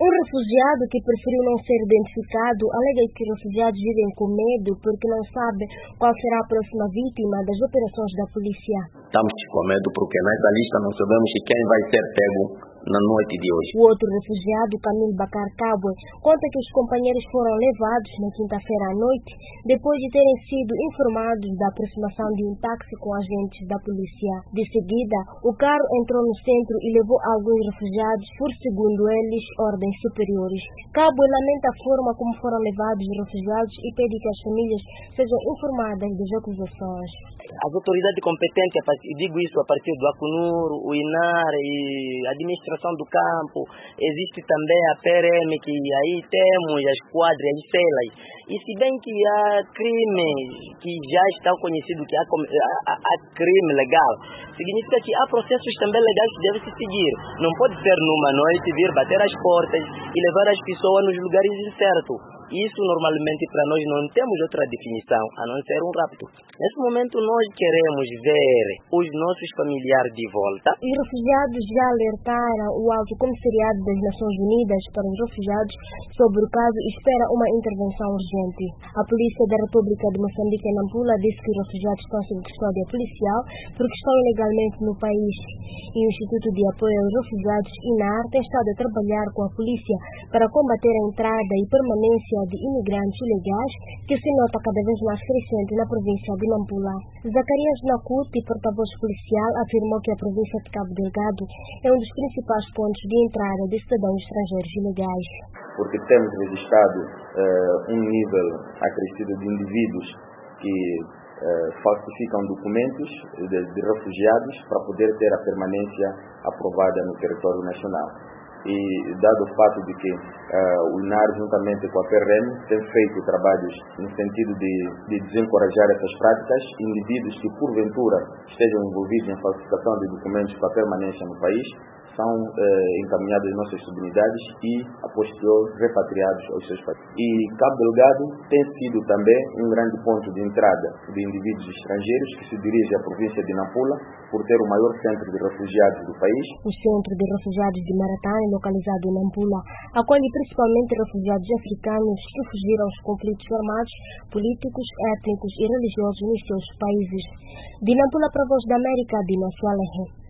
Um refugiado que preferiu não ser identificado alega que refugiados vivem com medo porque não sabe qual será a próxima vítima das operações da polícia. Estamos com medo porque nessa lista não sabemos quem vai ser pego na noite de hoje. O outro refugiado, Camilo Bacar Cabwe, conta que os companheiros foram levados na quinta-feira à noite depois de terem sido informados da aproximação de um táxi com agentes da polícia. De seguida, o carro entrou no centro e levou alguns refugiados por, segundo eles, ordens superiores. Cabwe lamenta a forma como foram levados os refugiados e pede que as famílias sejam informadas das acusações. As autoridades competentes, digo isso a partir do ACNUR, o INAR e a administração do campo, existe também a PRM, que aí temos as quadras, as celas. E se bem que há crimes que já estão conhecidos, que há crime legal, significa que há processos também legais que devem se seguir. Não pode ser numa noite vir bater as portas e levar as pessoas nos lugares incertos. Isso normalmente para nós não temos outra definição a não ser um rapto. Nesse momento nós queremos ver os nossos familiares de volta. Os refugiados já alertaram o Alto Comissariado das Nações Unidas para os Refugiados sobre o caso e espera uma intervenção urgente. A Polícia da República de Moçambique em Nampula disse que os refugiados estão sob custódia policial porque estão ilegalmente no país. E o Instituto de Apoio aos Refugiados, INAR, tem estado a trabalhar com a polícia para combater a entrada e permanência de imigrantes ilegais, que se nota cada vez mais crescente na província de Nampula. Zacarias Nakuti, porta-voz policial, afirmou que a província de Cabo Delgado é um dos principais pontos de entrada de cidadãos estrangeiros ilegais. Porque temos registrado um nível acrescido de indivíduos que falsificam documentos de refugiados para poder ter a permanência aprovada no território nacional. E dado o fato de que o INAR, juntamente com a PRM, tem feito trabalhos no sentido de desencorajar essas práticas, indivíduos que porventura estejam envolvidos em falsificação de documentos para permanência no país, são encaminhados às nossas subunidades e, a posterior, repatriados aos seus países. E Cabo Delgado tem sido também um grande ponto de entrada de indivíduos estrangeiros que se dirigem à província de Nampula por ter o maior centro de refugiados do país. O Centro de Refugiados de Maratane, localizado em Nampula, acolhe principalmente refugiados africanos que fugiram aos conflitos armados, políticos, étnicos e religiosos nos seus países. De Nampula para a Voz da América, Dina Sualehe.